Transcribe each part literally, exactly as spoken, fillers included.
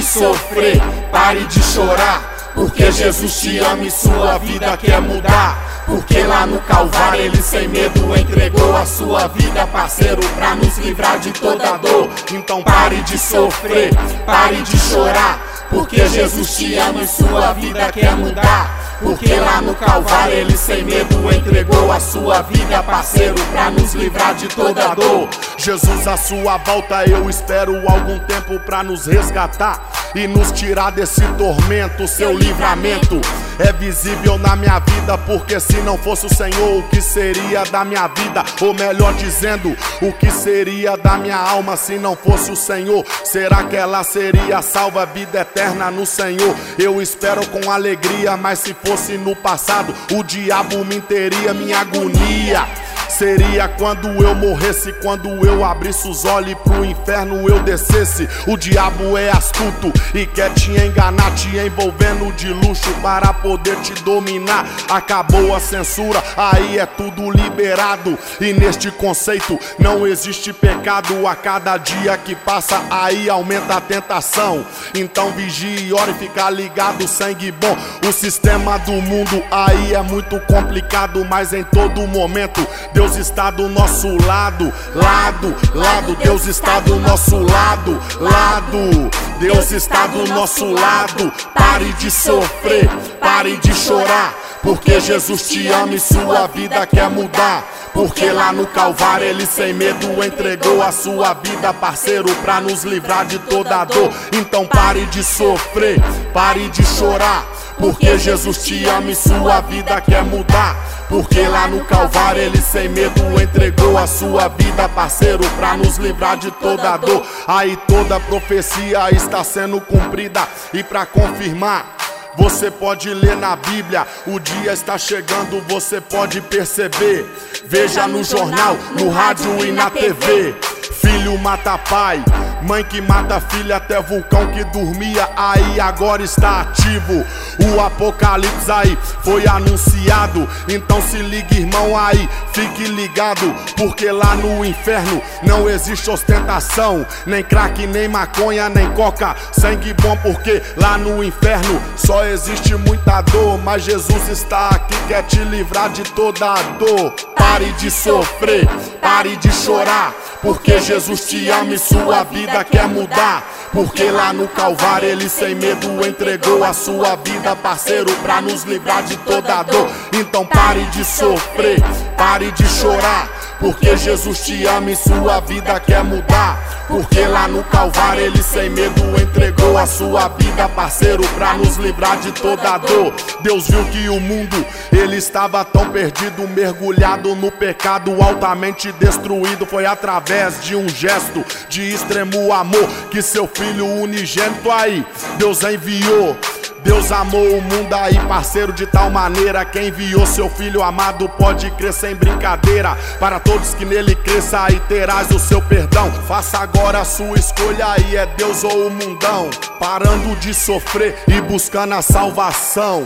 sofrer, pare de chorar, porque Jesus te ama e sua vida quer mudar. Porque lá no Calvário ele sem medo entregou a sua vida, parceiro, pra nos livrar de toda dor. Então pare de sofrer, pare de chorar, porque Jesus te ama e sua vida quer mudar. Porque lá no Calvário ele sem medo entregou a sua vida, parceiro, pra nos livrar de toda dor. Jesus, a sua volta eu espero algum tempo pra nos resgatar e nos tirar desse tormento. Seu livramento é visível na minha vida, porque se não fosse o Senhor, o que seria da minha vida? Ou melhor dizendo, o que seria da minha alma se não fosse o Senhor? Será que ela seria salva, vida eterna no Senhor? Eu espero com alegria, mas se fosse no passado, o diabo me teria minha agonia. Seria quando eu morresse, quando eu abrisse os olhos e pro inferno eu descesse. O diabo é astuto e quer te enganar, te envolvendo de luxo para poder te dominar. Acabou a censura, aí é tudo liberado, e neste conceito não existe pecado. A cada dia que passa, aí aumenta a tentação. Então vigie e ore, fica ligado, sangue bom. O sistema do mundo aí é muito complicado, mas em todo momento Deus está do nosso lado, lado, lado. Deus está do nosso lado, lado. Deus está do nosso lado. Pare de sofrer, pare de chorar, porque Jesus te ama e sua vida quer mudar. Porque lá no Calvário ele sem medo entregou a sua vida, parceiro, pra nos livrar de toda dor. Então pare de sofrer, pare de chorar, porque Jesus te ama e sua vida quer mudar. Porque lá no Calvário ele sem medo entregou a sua vida, parceiro, pra nos livrar de toda dor. Aí toda profecia está sendo cumprida, e pra confirmar, você pode ler na Bíblia, o dia está chegando, você pode perceber. Veja no jornal, no rádio e na T V. Filho mata pai, mãe que mata filha, até vulcão que dormia aí agora está ativo. O apocalipse aí foi anunciado, então se liga, irmão, aí fique ligado. Porque lá no inferno não existe ostentação, nem crack, nem maconha, nem coca, sangue bom. Porque lá no inferno só existe muita dor, mas Jesus está aqui, quer te livrar de toda a dor. Pare de sofrer, pare de chorar, porque Jesus te ama e sua vida quer mudar. Porque lá no Calvário ele sem medo entregou a sua vida, parceiro, pra nos livrar de toda dor. Então pare de sofrer, pare de chorar, porque Jesus te ama e sua vida quer mudar. Porque lá no Calvário ele sem medo entregou a sua vida, parceiro, pra nos livrar de toda dor. Deus viu que o mundo ele estava tão perdido, mergulhado no pecado, altamente destruído. Foi através de um gesto de extremo amor que seu filho unigênito aí Deus enviou. Deus amou o mundo aí, parceiro, de tal maneira que enviou seu filho amado. Pode crer sem brincadeira, para todos que nele cresça aí terás o seu perdão. Faça agora a sua escolha aí, é Deus ou o mundão, parando de sofrer e buscando a salvação.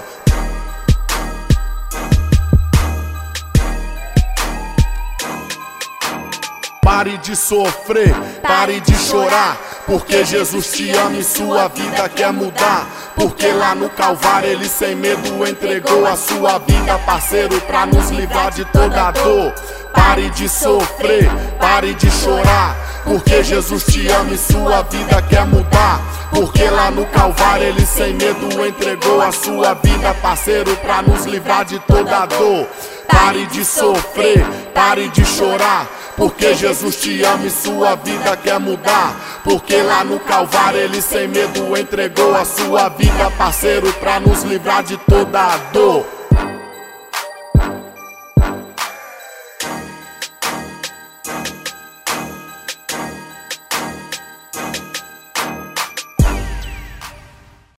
Pare de sofrer, pare de chorar, porque Jesus te ama e sua vida quer mudar. Porque lá no Calvário ele sem medo entregou a sua vida, parceiro, pra nos livrar de toda dor. Pare de sofrer, pare de chorar, porque Jesus te ama e sua vida quer mudar. Porque lá no Calvário ele sem medo entregou a sua vida, parceiro, pra nos livrar de toda dor. Pare de sofrer, pare de chorar, porque Jesus te ama e sua vida quer mudar. Porque lá no Calvário ele sem medo entregou a sua vida, parceiro, pra nos livrar de toda dor.